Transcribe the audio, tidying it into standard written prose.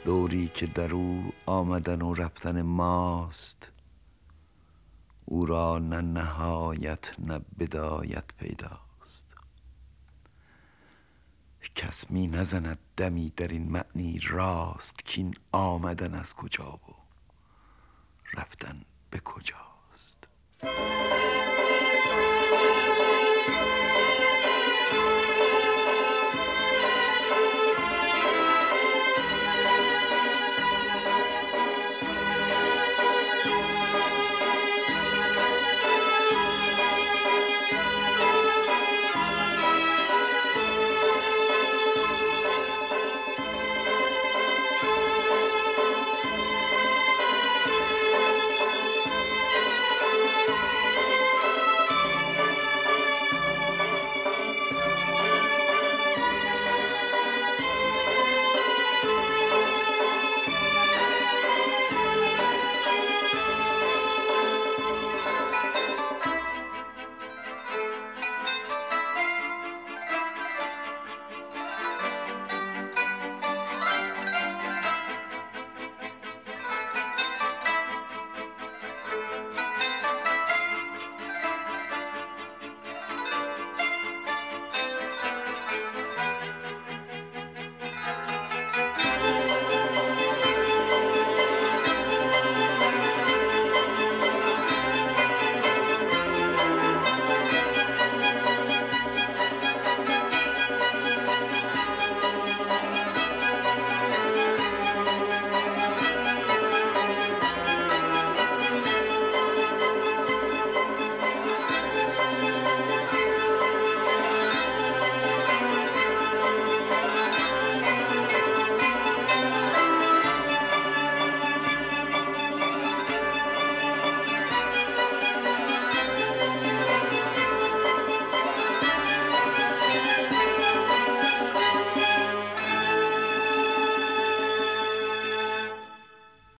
دوری که در او آمدن و رفتن ماست، او را نه نهایت نه بدایت پیداست. کس می نزند دمی در این معنی راست، کین آمدن از کجا و رفتن به کجاست.